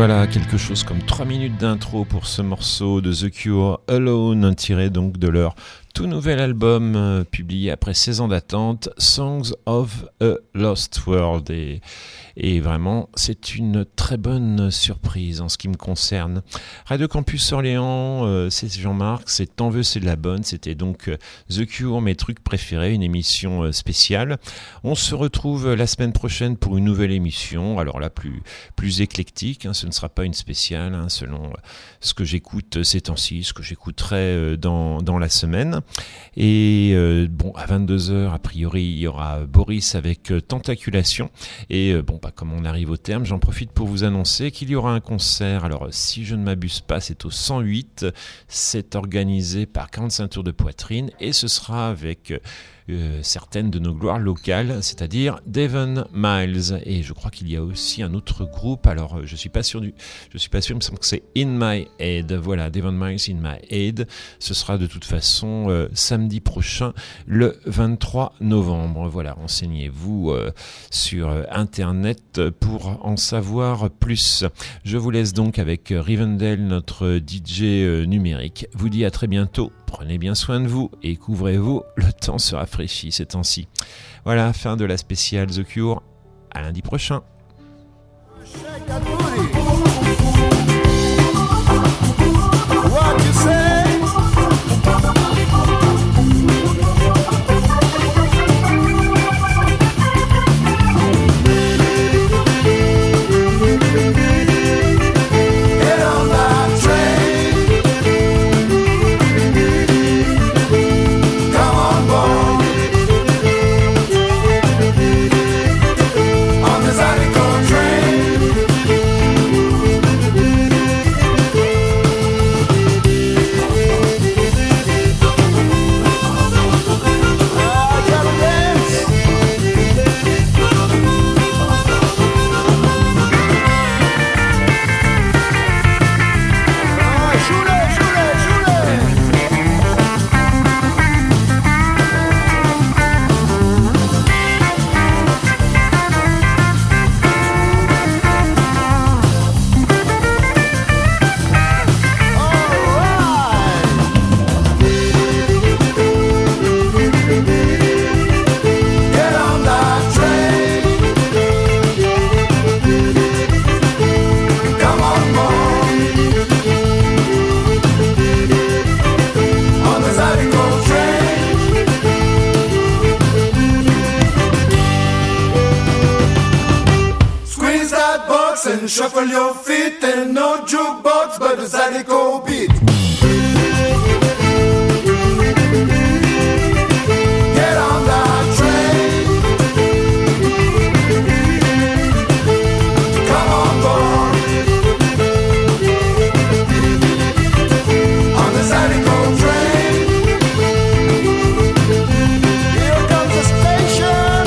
Voilà, quelque chose comme 3 minutes d'intro pour ce morceau de The Cure, Alone, tiré donc de leur tout nouvel album publié après 16 ans d'attente, Songs of a Lost World. Et vraiment, c'est une très bonne surprise en ce qui me concerne. Radio Campus Orléans, c'est Jean-Marc, c'est T'en veux, c'est de la bonne. C'était donc The Cure, mes trucs préférés, une émission spéciale. On se retrouve la semaine prochaine pour une nouvelle émission. Alors là, plus éclectique, ce ne sera pas une spéciale, selon ce que j'écoute ces temps-ci, ce que j'écouterai dans la semaine. Et à 22h, a priori, il y aura Boris avec Tentaculation. Et comme on arrive au terme, j'en profite pour vous annoncer qu'il y aura un concert. Alors, si je ne m'abuse pas, c'est au 108. C'est organisé par 45 tours de poitrine et ce sera avec certaines de nos gloires locales, c'est-à-dire Devon Miles. Et je crois qu'il y a aussi un autre groupe. Alors, je suis pas sûr, il me semble que c'est In My Head. Voilà, Devon Miles In My Head. Ce sera de toute façon samedi prochain, le 23 novembre. Voilà, renseignez-vous sur Internet pour en savoir plus. Je vous laisse donc avec Rivendell, notre DJ numérique. Vous dis à très bientôt. Prenez bien soin de vous et couvrez-vous, le temps se rafraîchit ces temps-ci. Voilà, fin de la spéciale The Cure. À lundi prochain. Shuffle your feet and no jukebox but a Zydeco beat. Get on that train. Come on board. On the Zydeco train. Here comes the station.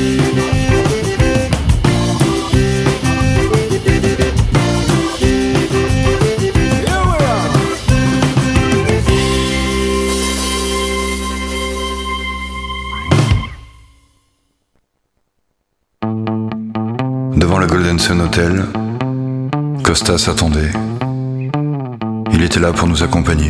Devant le Golden Sun Hotel, Costa s'attendait. Il était là pour nous accompagner.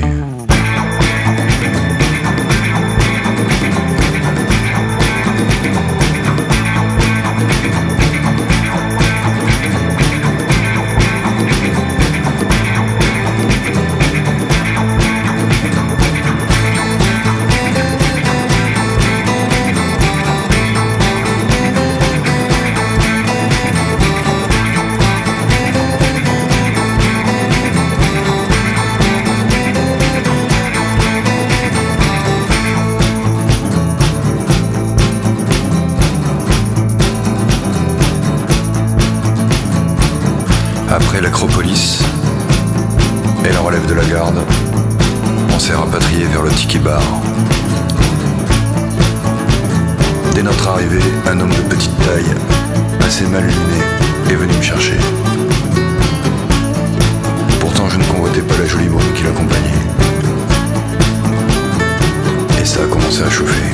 Après l'Acropolis et la relève de la garde, on s'est rapatrié vers le Tiki Bar. Dès notre arrivée, un homme de petite taille, assez mal luné, est venu me chercher. Pourtant je ne convoitais pas la jolie brune qui l'accompagnait. Et ça a commencé à chauffer.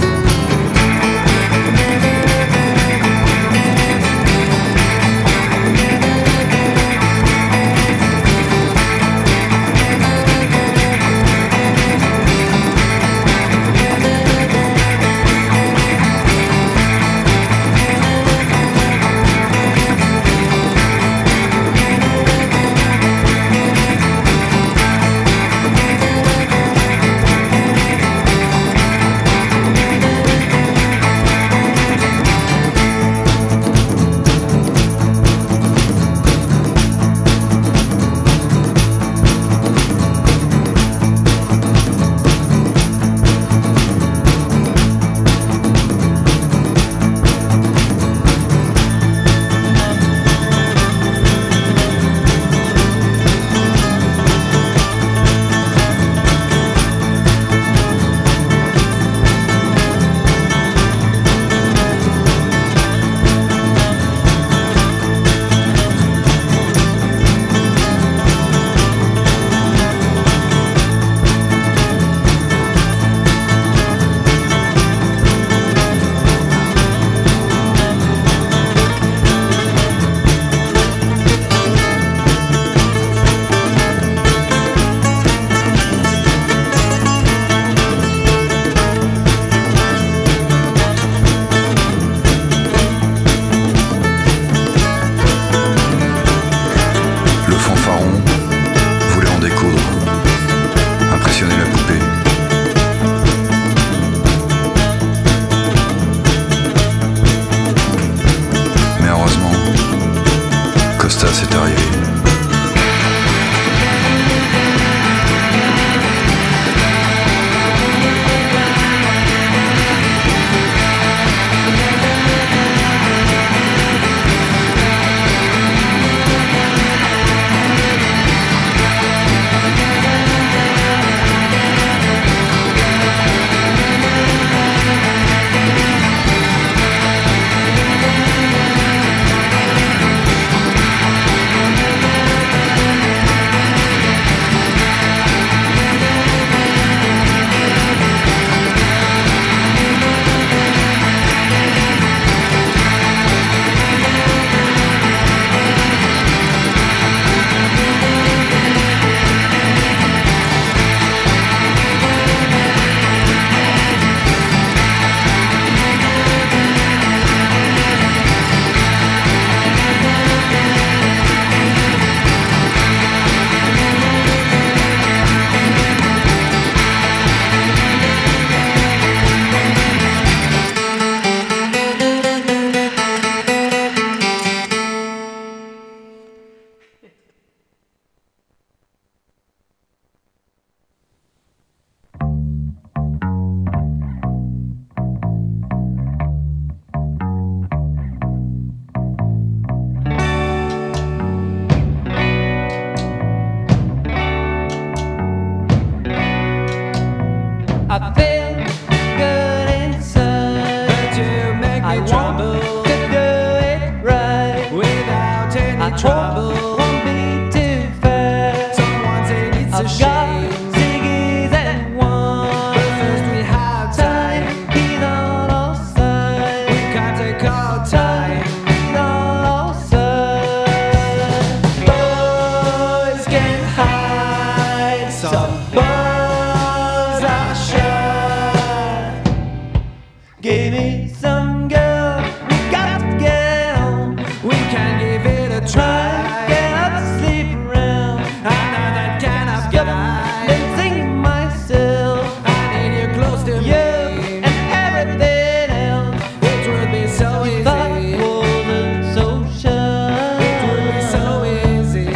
any trouble. To do it right. Without any trouble. Won't be too fast. Someone said it's a I've got shame. Ziggy's and one. But first we have time. He's on our side. We can't take our time. He's on our side. Boys can hide. Some boys are shy. Give me some girl. We got to get on. We can give it a try. Get up, sleep around. I'm not that kind of guy. Then sing myself. I need you close to You me. and everything else. It would be so Thought easy. wasn't so shy. It would be so easy.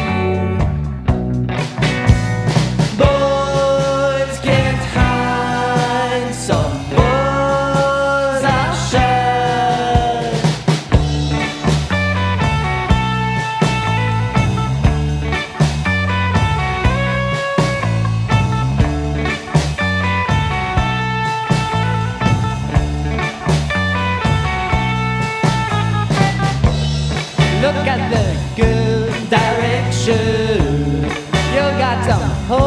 Boys can't hide. Some boys are shy. Look at the good direction. You got some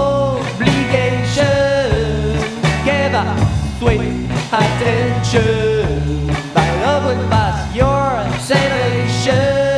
obligation. Give us sweet attention. My love will pass your salvation.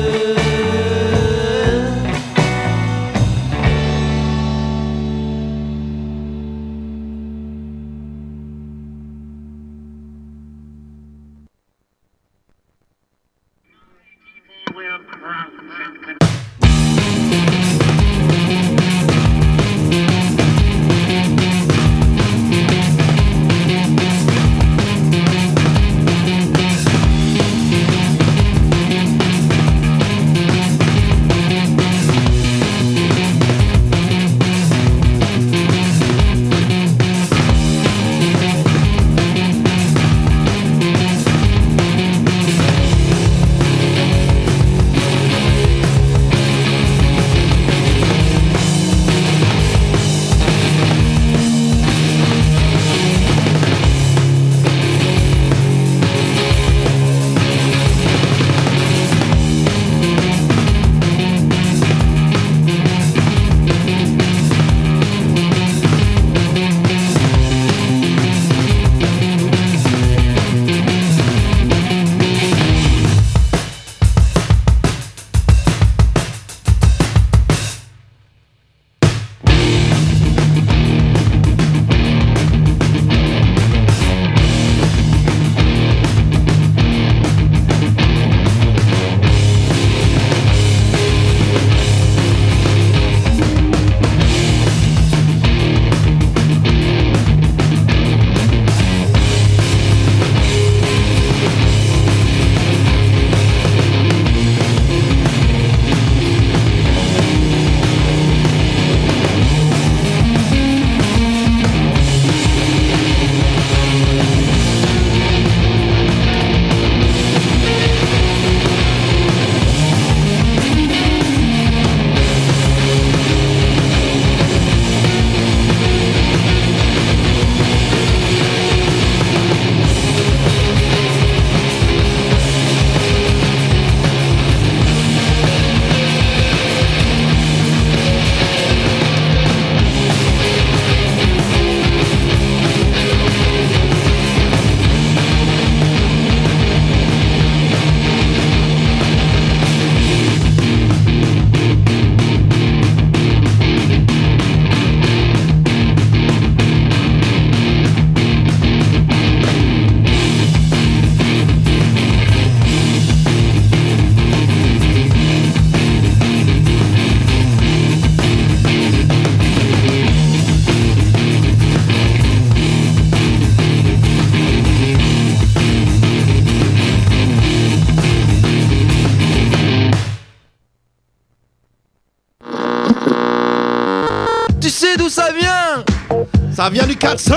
Tu sais d'où ça vient? Ça vient du 4-5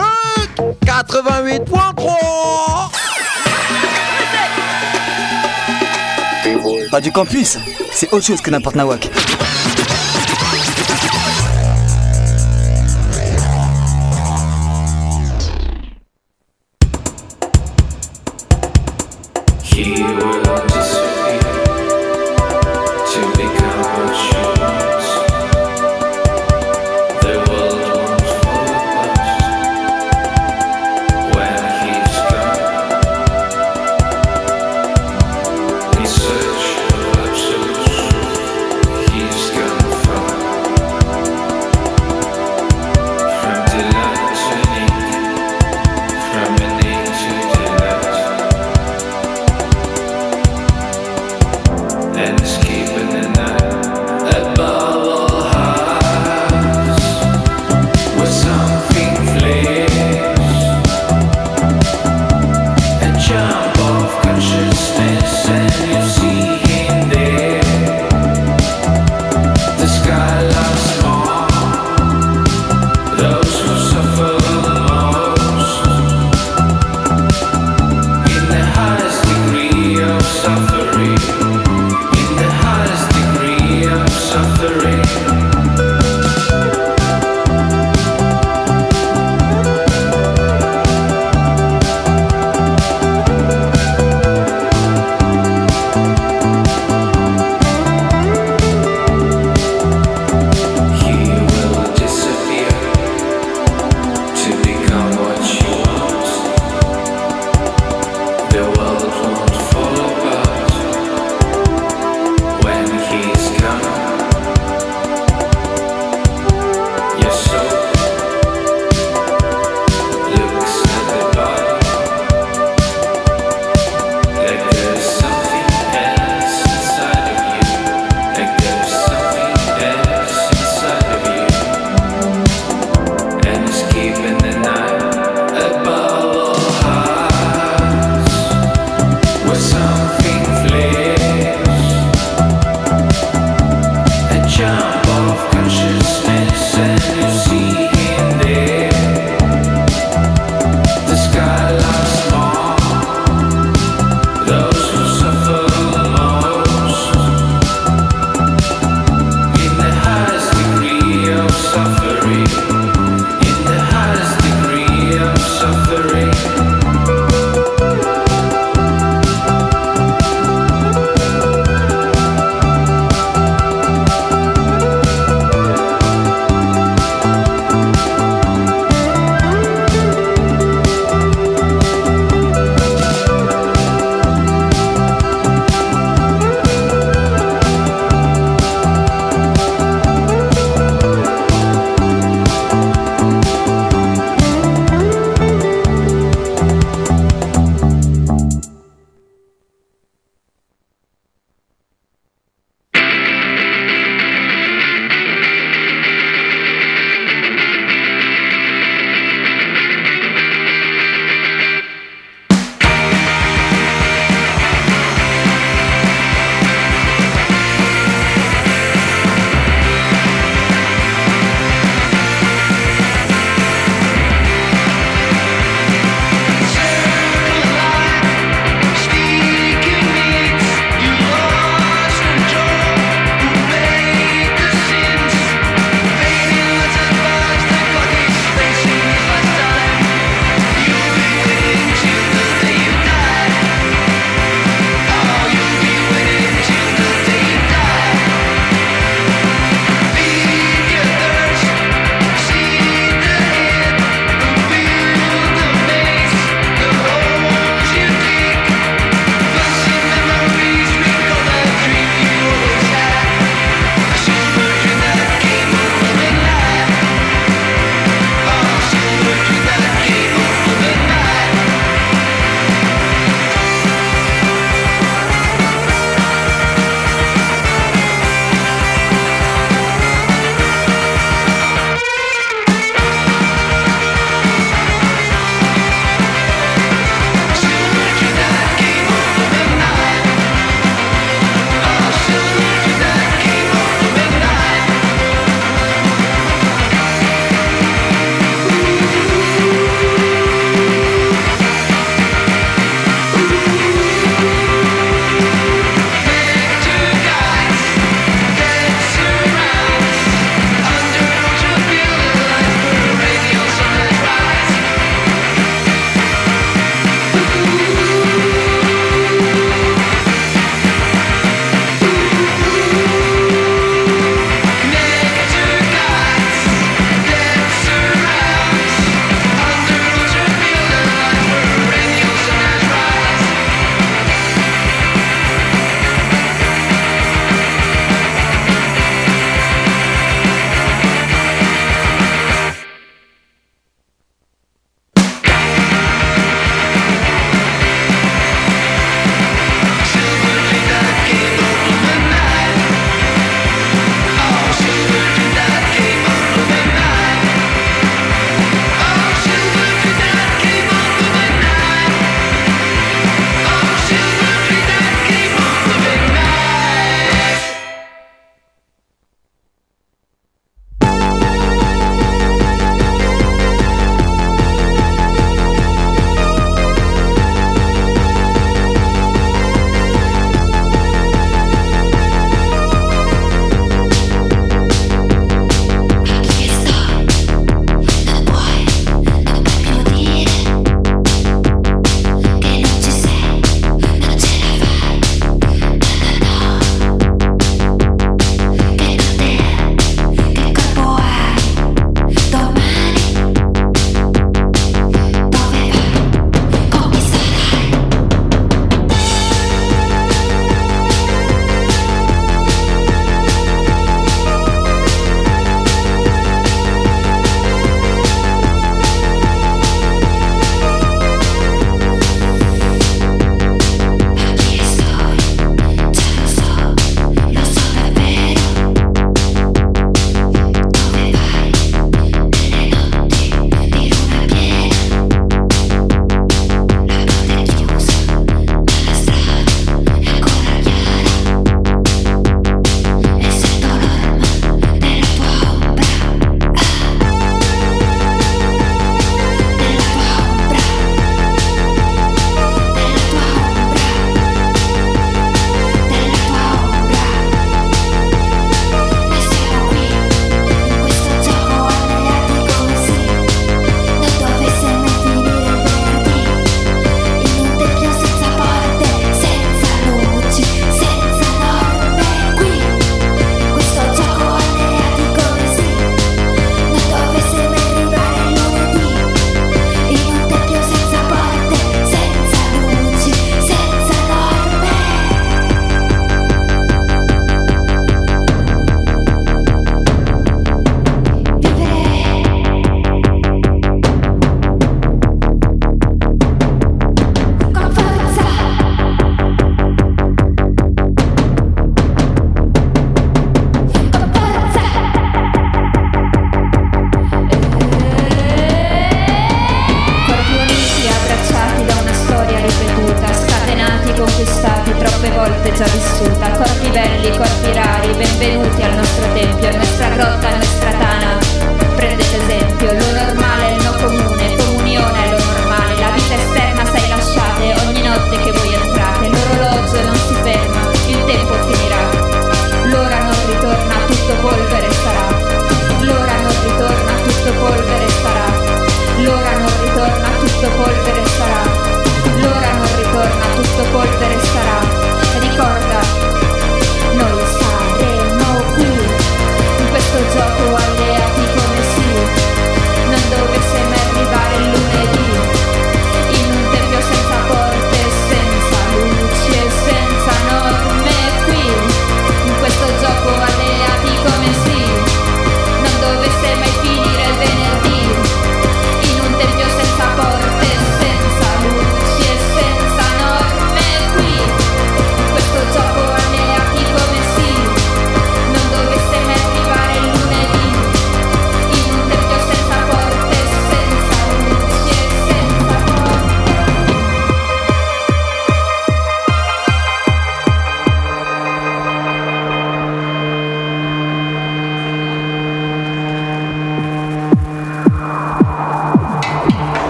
88.3. Radio Campus, c'est autre chose que n'importe nawak. He will disappear to become what she wants. The world won't fall apart when he's gone. In search of absolute truth, he's gone far. From delight to need, from a need to delight.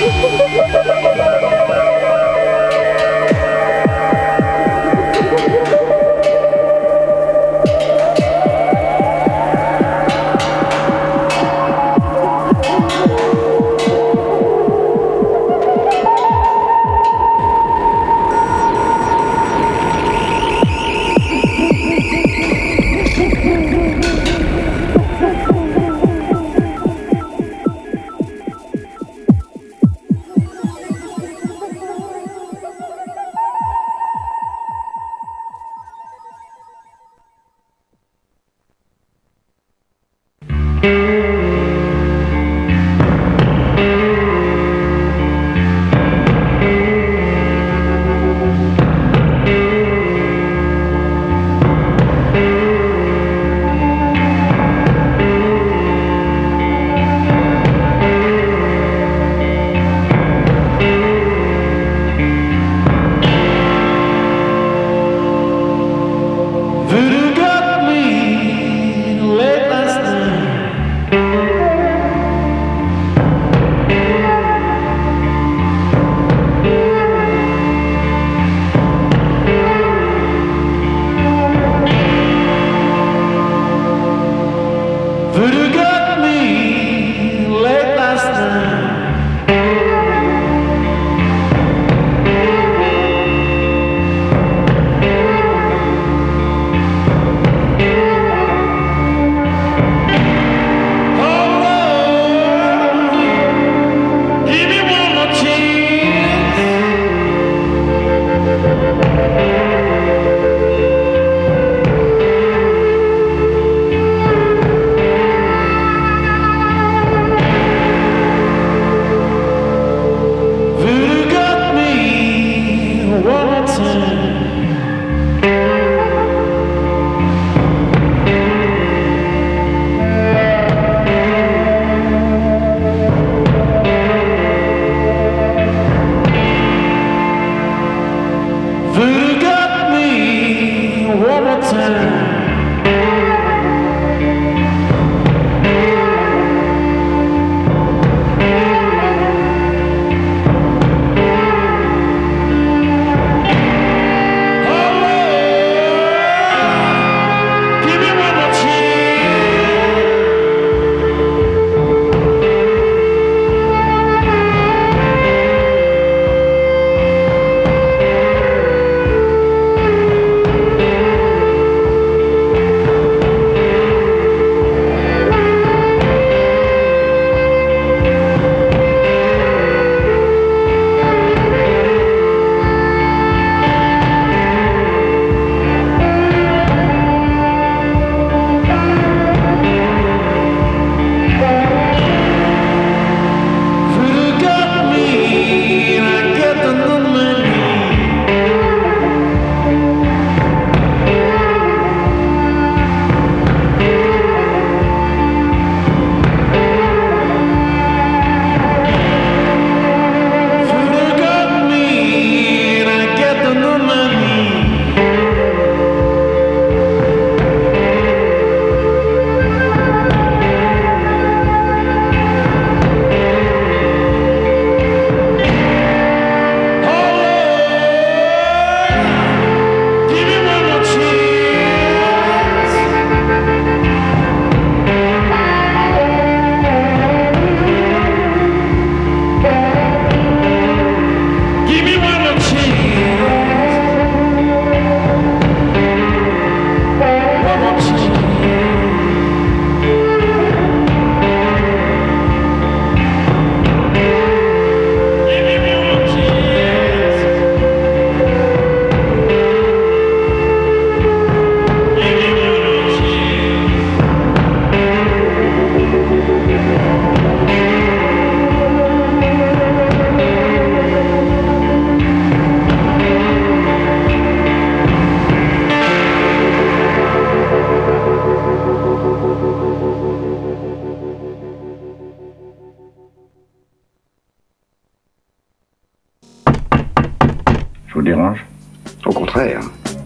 vous dérange? Au contraire.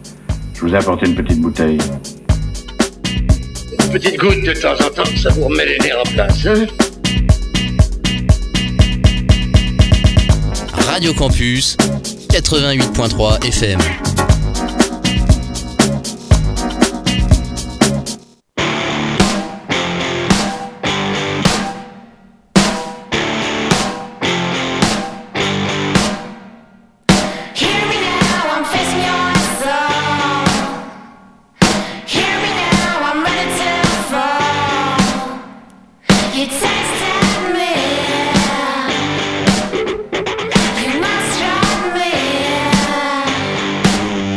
Je vous ai apporté une petite bouteille. Une petite goutte de temps en temps, ça vous remet les nerfs en place, hein? Radio Campus 88.3 FM. You must drive me.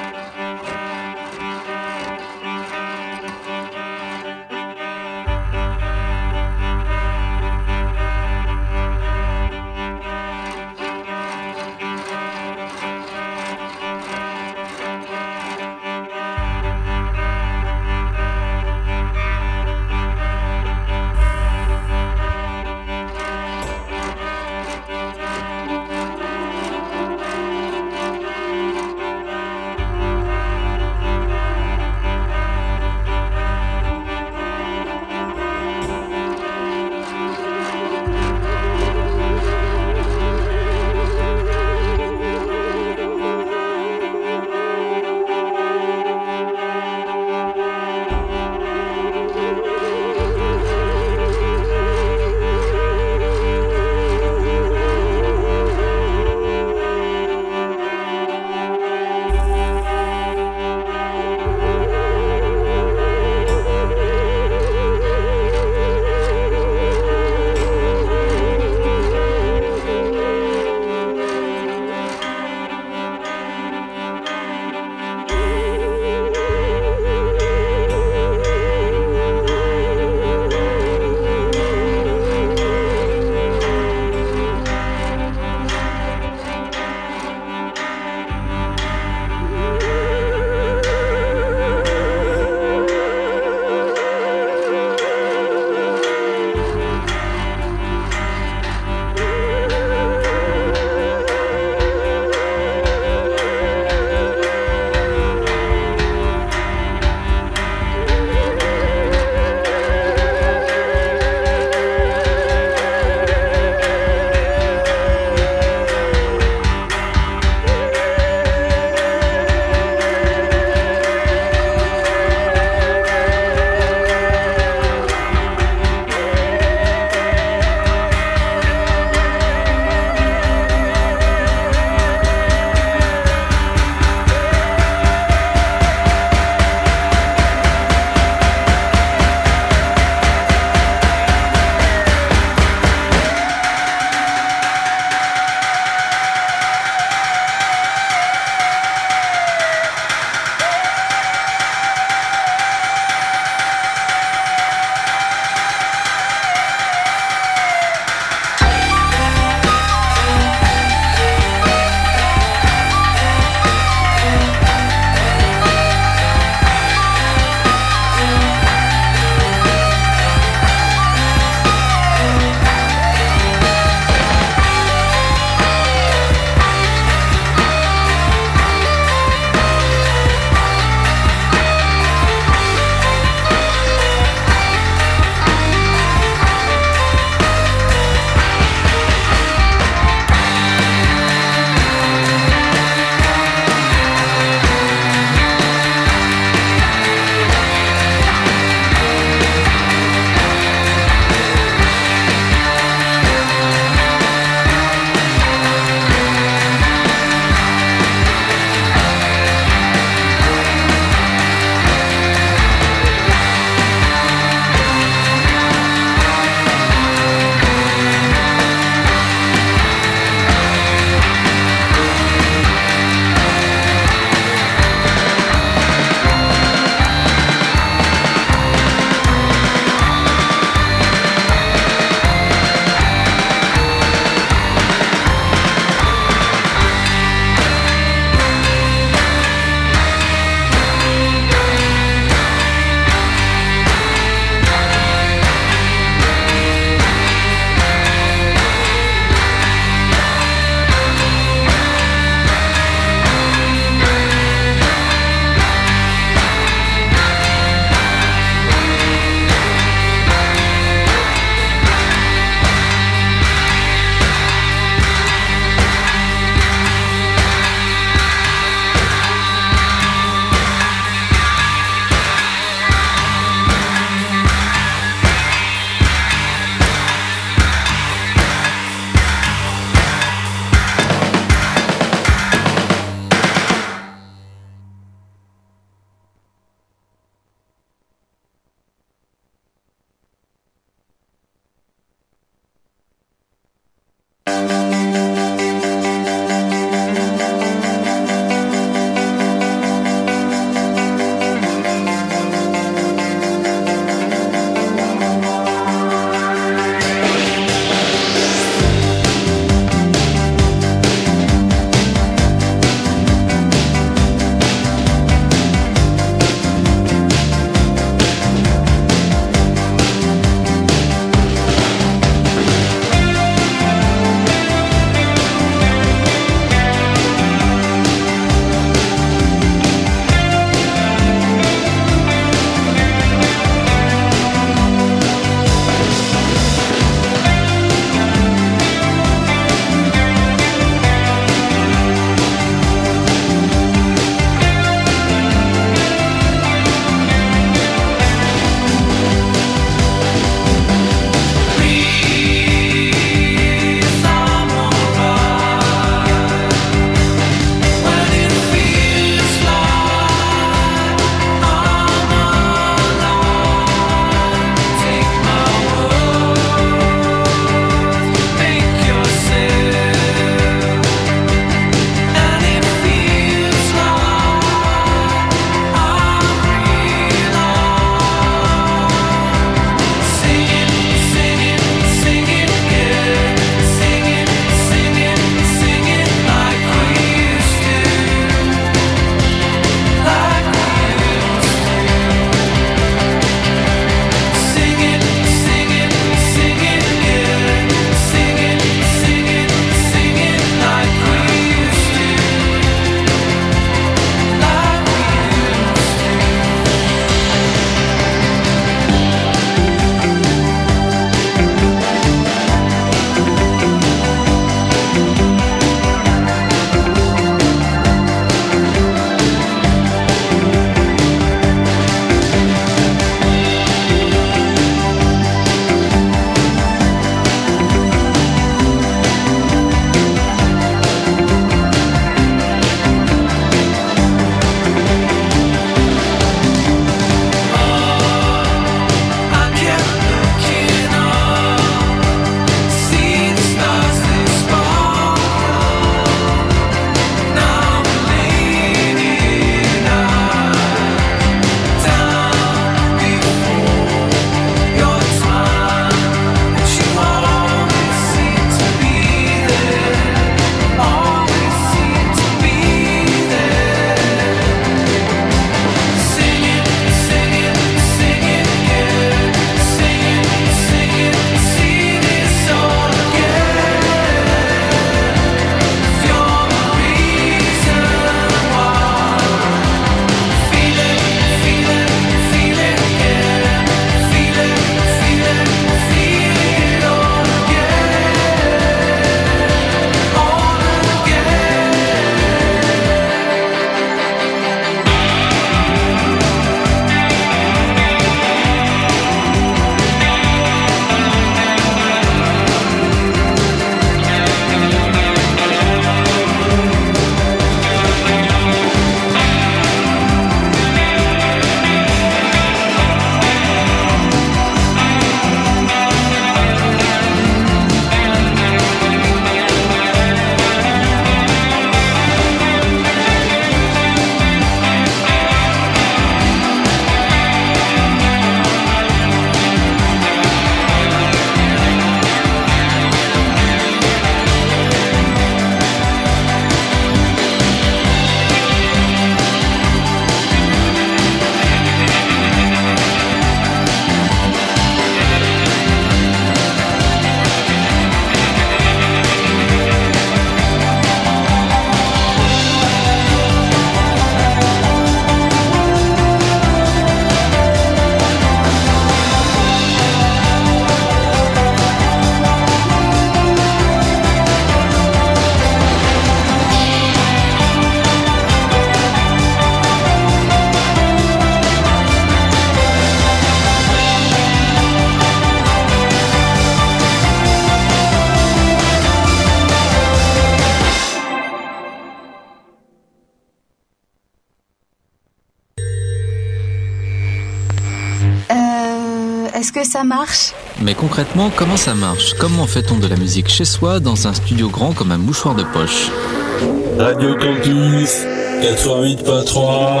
est-ce que ça marche ? Mais concrètement, comment ça marche ? Comment fait-on de la musique chez soi dans un studio grand comme un mouchoir de poche ? Radio Campus 88.3.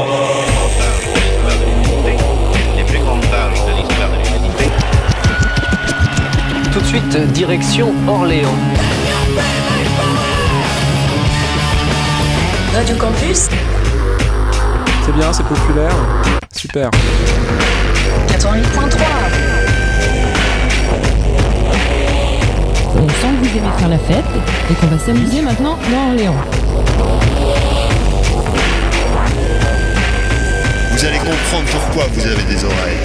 Les plus grandes pages de l'histoire de l'humanité. Tout de suite, direction Orléans. Radio Campus. C'est bien, c'est populaire. Super. 88.3. On sent que vous aimez faire la fête et qu'on va s'amuser maintenant dans Orléans. Vous allez comprendre pourquoi vous avez des oreilles.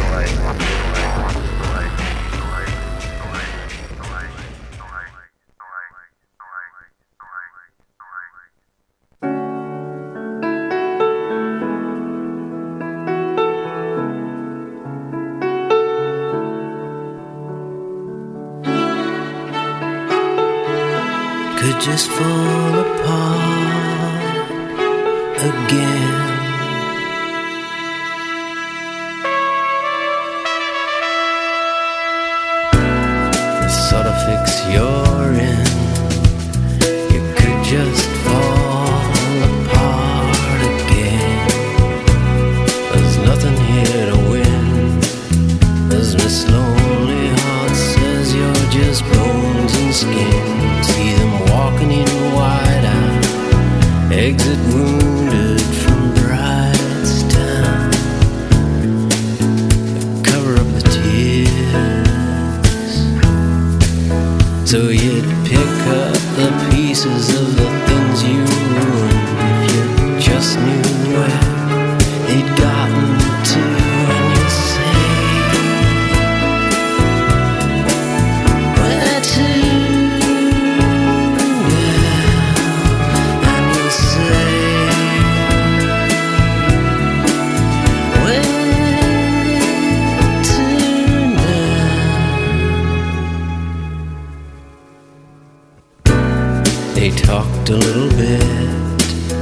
Could just fall apart again. The sort of fix you're in, you could just fall apart again. There's nothing here to win, as Miss Lonely Heart says, you're just bones and skin. See them walking in wide-eyed, exit wounded from Brightstown. Cover up the tears, so you'd pick up the pieces of the things you ruined if you just knew where they'd gotten to. And you say, where to? They talked a little bit,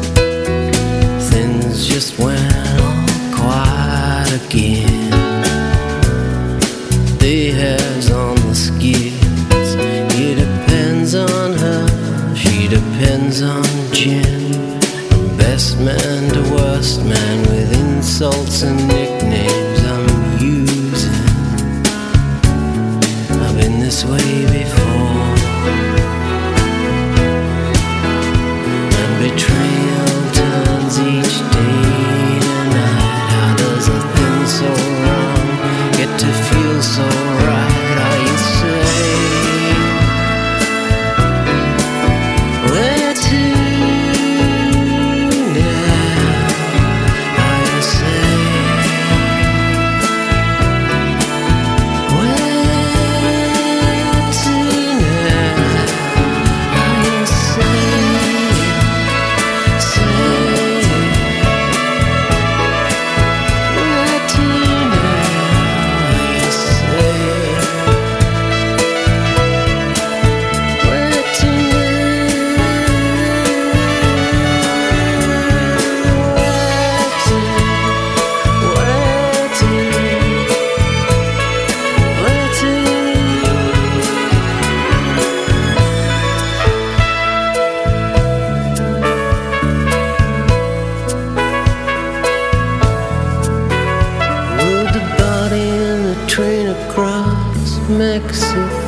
things just went all quiet again. The hair's on the skids, he depends on her, she depends on Jim. From best man to worst man with insults and nicknames I'm using. I've been this way before. Betrayal turns each day to night. How does a thing so wrong get to feel so right? Are you say, where to now? Are you say, where to now? Are you say, train across Mexico.